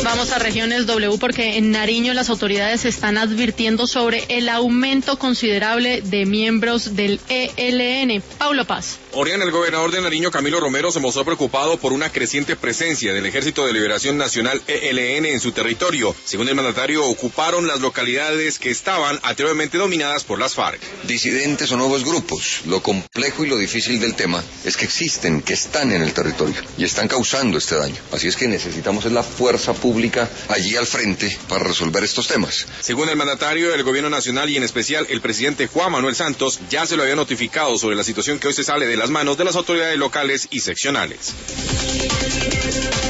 Vamos a regiones W porque en Nariño las autoridades están advirtiendo sobre el aumento considerable de miembros del ELN. Paulo Paz. Oriana, el gobernador de Nariño, Camilo Romero, se mostró preocupado por una creciente presencia del Ejército de Liberación Nacional ELN en su territorio. Según el mandatario, ocuparon las localidades que estaban anteriormente dominadas por las FARC. Disidentes o nuevos grupos. Lo complejo y lo difícil del tema es que existen, que están en el territorio y están causando este daño. Así es que necesitamos la fuerza pública allí al frente para resolver estos temas. Según el mandatario, el gobierno nacional y en especial el presidente Juan Manuel Santos ya se lo había notificado sobre la situación que hoy se sale de las manos de las autoridades locales y seccionales.